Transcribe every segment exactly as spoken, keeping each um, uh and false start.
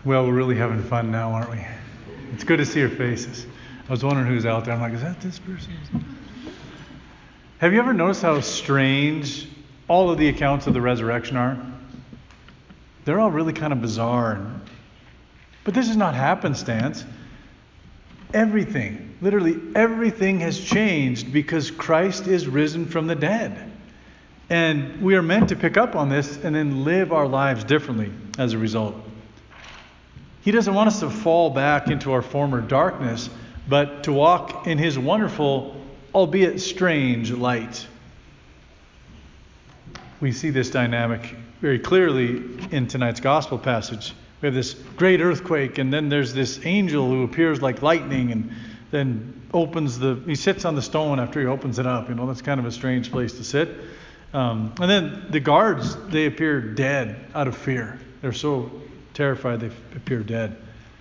Well, we're really having fun now, aren't we? It's good to see your faces. I was wondering who's out there. I'm like, is that this person? Have you ever noticed how strange all of the accounts of the resurrection are? They're all really kind of bizarre. But this is not happenstance. Everything, literally everything has changed because Christ is risen from the dead. And we are meant to pick up on this and then live our lives differently as a result. He doesn't want us to fall back into our former darkness, but to walk in His wonderful, albeit strange, light. We see this dynamic very clearly in tonight's gospel passage. We have this great earthquake, and then there's this angel who appears like lightning and then opens the, he sits on the stone after he opens it up. You know, that's kind of a strange place to sit. Um, and then the guards, they appear dead out of fear. They're so terrified they appear dead.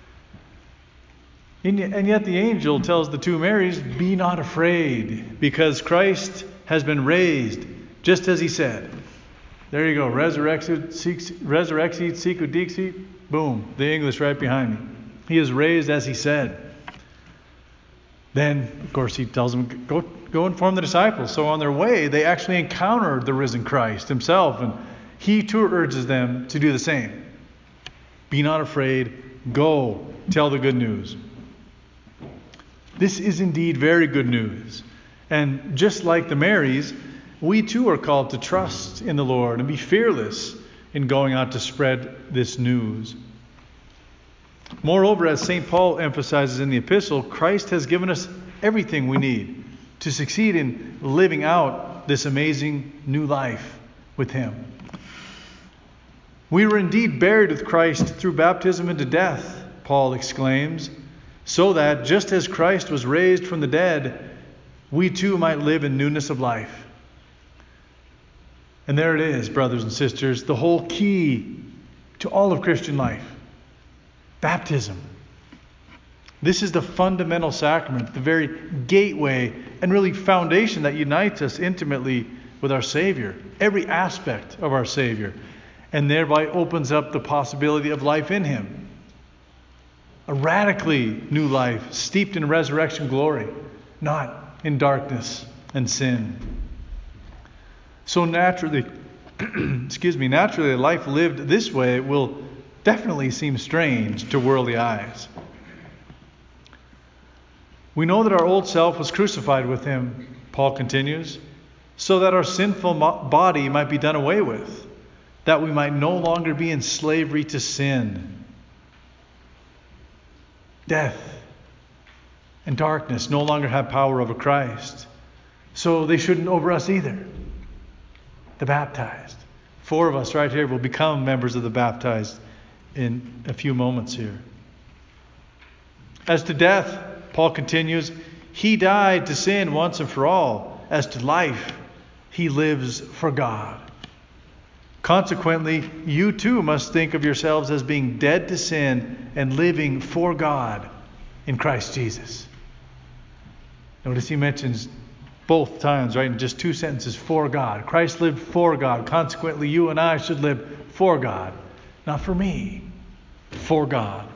And yet the angel tells the two Marys, be not afraid, because Christ has been raised, just as He said. There you go, resurrected, resurrected, sicut dixit, boom, the English right behind me. He is raised as He said. Then, of course, He tells them, go, go inform the disciples. So on their way, they actually encounter the risen Christ Himself, and He too urges them to do the same. Be not afraid, go, tell the good news. This is indeed very good news. And just like the Marys, we too are called to trust in the Lord and be fearless in going out to spread this news. Moreover, as Saint Paul emphasizes in the epistle, Christ has given us everything we need to succeed in living out this amazing new life with Him. We were indeed buried with Christ through baptism into death, Paul exclaims, so that just as Christ was raised from the dead, we too might live in newness of life. And there it is, brothers and sisters, the whole key to all of Christian life. Baptism. This is the fundamental sacrament, the very gateway and really foundation that unites us intimately with our Savior, every aspect of our Savior, and thereby opens up the possibility of life in Him. A radically new life, steeped in resurrection glory, not in darkness and sin. So naturally, excuse me, naturally a life lived this way will definitely seem strange to worldly eyes. We know that our old self was crucified with Him, Paul continues, so that our sinful body might be done away with, that we might no longer be in slavery to sin. Death and darkness no longer have power over Christ, so they shouldn't over us either. The baptized. Four of us right here will become members of the baptized in a few moments here. As to death, Paul continues, He died to sin once and for all. As to life, He lives for God. Consequently, you too must think of yourselves as being dead to sin and living for God in Christ Jesus. Notice he mentions both times, right, in just two sentences, for God. Christ lived for God. Consequently, you and I should live for God. Not for me, for God.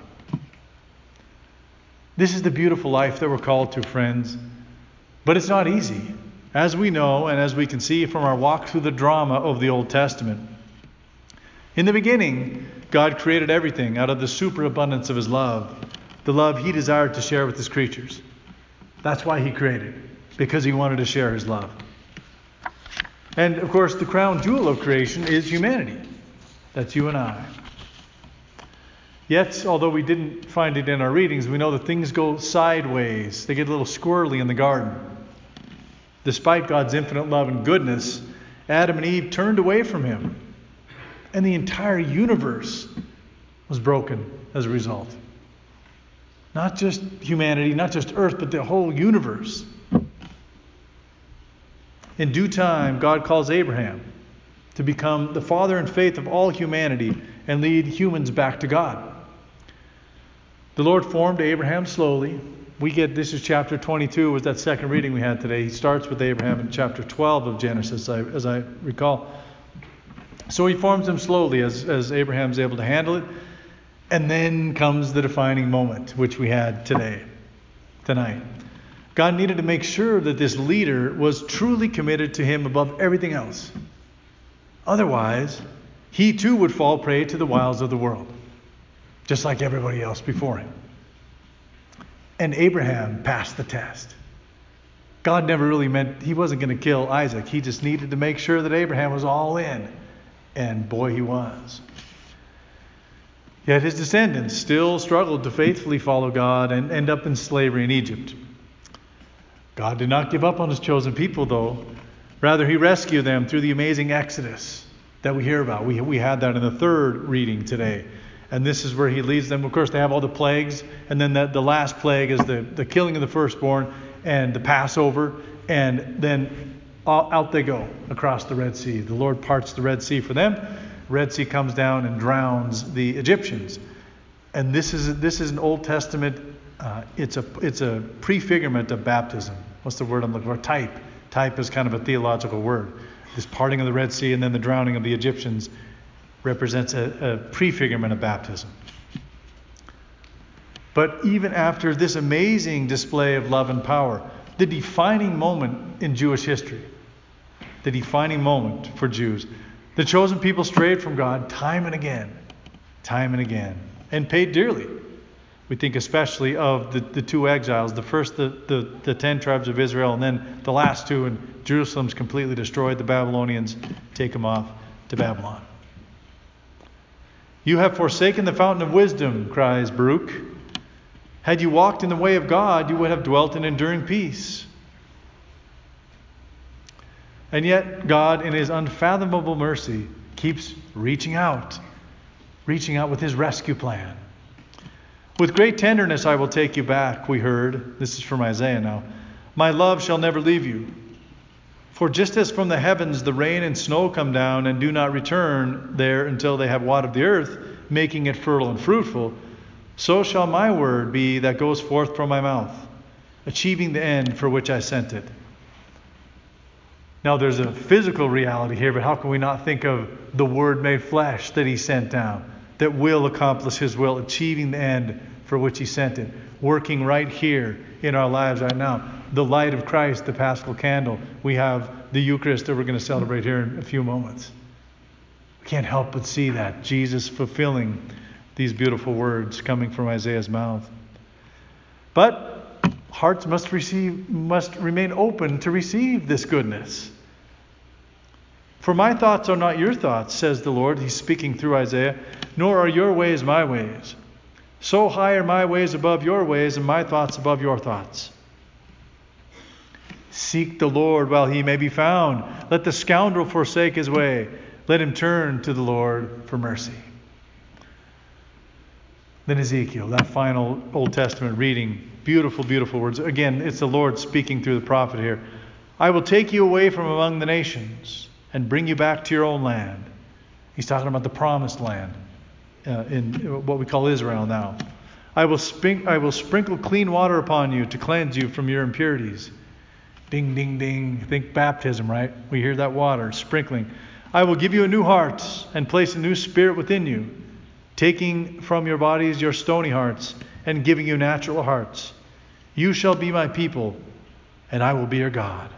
This is the beautiful life that we're called to, friends. But it's not easy, as we know and as we can see from our walk through the drama of the Old Testament. In the beginning, God created everything out of the superabundance of His love, the love He desired to share with His creatures. That's why He created, because He wanted to share His love. And of course, the crown jewel of creation is humanity. That's you and I. Yet, although we didn't find it in our readings, we know that things go sideways. They get a little squirrely in the garden. Despite God's infinite love and goodness, Adam and Eve turned away from Him. And the entire universe was broken as a result. Not just humanity, not just earth, but the whole universe. In due time, God calls Abraham to become the father in faith of all humanity and lead humans back to God. The Lord formed Abraham slowly. We get, this is chapter twenty-two, was that second reading we had today. He starts with Abraham in chapter twelve of Genesis, as I recall. So He forms him slowly as, as Abraham's able to handle it. And then comes the defining moment, which we had today, tonight. God needed to make sure that this leader was truly committed to him above everything else. Otherwise, he too would fall prey to the wiles of the world, just like everybody else before him. And Abraham passed the test. God never really meant, he wasn't going to kill Isaac. He just needed to make sure that Abraham was all in. And boy, he was. Yet his descendants still struggled to faithfully follow God and end up in slavery in Egypt. God did not give up on his chosen people, though. Rather, he rescued them through the amazing Exodus that we hear about. We, we had that in the third reading today. And this is where he leads them. Of course, they have all the plagues. And then the, the last plague is the, the killing of the firstborn and the Passover. And then out they go across the Red Sea. The Lord parts the Red Sea for them. Red Sea comes down and drowns the Egyptians. And this is this is an Old Testament, uh, it's a it's a prefigurement of baptism. What's the word I'm looking for? Type. Type is kind of a theological word. This parting of the Red Sea and then the drowning of the Egyptians represents a, a prefigurement of baptism. But even after this amazing display of love and power, the defining moment in Jewish history, the defining moment for Jews, the chosen people strayed from God time and again, time and again, and paid dearly. We think especially of the, the two exiles, the first, the, the, the ten tribes of Israel, and then the last two, and Jerusalem's completely destroyed. The Babylonians take them off to Babylon. You have forsaken the fountain of wisdom, cries Baruch. Had you walked in the way of God, you would have dwelt in enduring peace. And yet, God, in his unfathomable mercy, keeps reaching out, reaching out with his rescue plan. With great tenderness I will take you back, we heard. This is from Isaiah now. My love shall never leave you. For just as from the heavens the rain and snow come down and do not return there until they have watered the earth, making it fertile and fruitful, so shall my word be that goes forth from my mouth, achieving the end for which I sent it. Now there's a physical reality here, but how can we not think of the Word made flesh that he sent down, that will accomplish his will, achieving the end for which he sent it, working right here in our lives right now. The light of Christ, the Paschal candle. We have the Eucharist that we're going to celebrate here in a few moments. We can't help but see that, Jesus fulfilling these beautiful words coming from Isaiah's mouth. But hearts must receive, must remain open to receive this goodness. For my thoughts are not your thoughts, says the Lord. He's speaking through Isaiah. Nor are your ways my ways. So high are my ways above your ways, and my thoughts above your thoughts. Seek the Lord while he may be found. Let the scoundrel forsake his way. Let him turn to the Lord for mercy. Then Ezekiel, that final Old Testament reading. Beautiful, beautiful words. Again, it's the Lord speaking through the prophet here. I will take you away from among the nations and bring you back to your own land. He's talking about the promised land uh, in what we call Israel now. I will, spink, I will sprinkle clean water upon you to cleanse you from your impurities. Ding, ding, ding. Think baptism, right? We hear that water sprinkling. I will give you a new heart and place a new spirit within you, taking from your bodies your stony hearts and giving you natural hearts. You shall be my people, and I will be your God.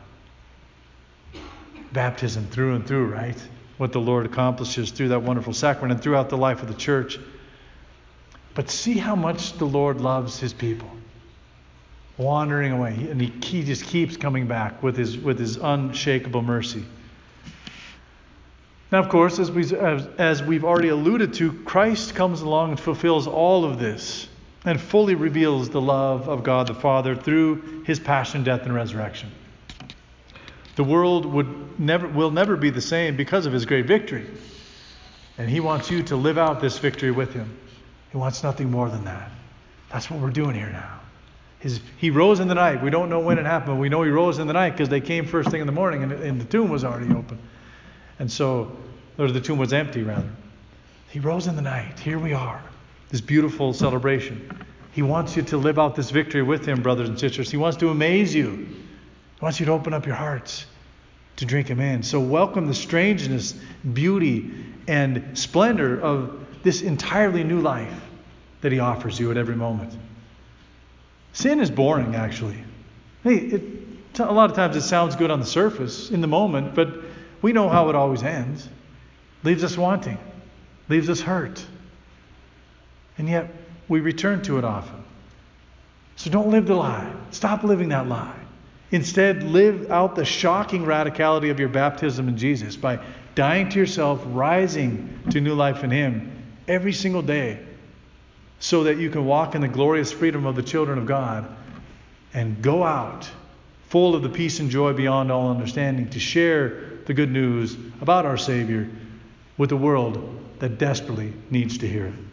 Baptism through and through, right? What the Lord accomplishes through that wonderful sacrament and throughout the life of the church. But see how much the Lord loves his people. Wandering away, and he, he just keeps coming back with his with his unshakable mercy. Now, of course, as, we, as, as we've already alluded to, Christ comes along and fulfills all of this and fully reveals the love of God the Father through his passion, death, and resurrection. The world would never will never be the same because of his great victory. And he wants you to live out this victory with him. He wants nothing more than that. That's what we're doing here now. His, he rose in the night. We don't know when it happened. We know he rose in the night because they came first thing in the morning and, and the tomb was already open. And so, or the tomb was empty rather. He rose in the night. Here we are. This beautiful celebration. He wants you to live out this victory with him, brothers and sisters. He wants to amaze you. He wants you to open up your hearts to drink him in. So welcome the strangeness, beauty, and splendor of this entirely new life that He offers you at every moment. Sin is boring, actually. Hey, it, a lot of times it sounds good on the surface, in the moment, but we know how it always ends. Leaves us wanting, leaves us hurt. And yet, we return to it often. So don't live the lie. Stop living that lie. Instead, live out the shocking radicality of your baptism in Jesus by dying to yourself, rising to new life in Him every single day, so that you can walk in the glorious freedom of the children of God and go out full of the peace and joy beyond all understanding to share the good news about our Savior with a world that desperately needs to hear it.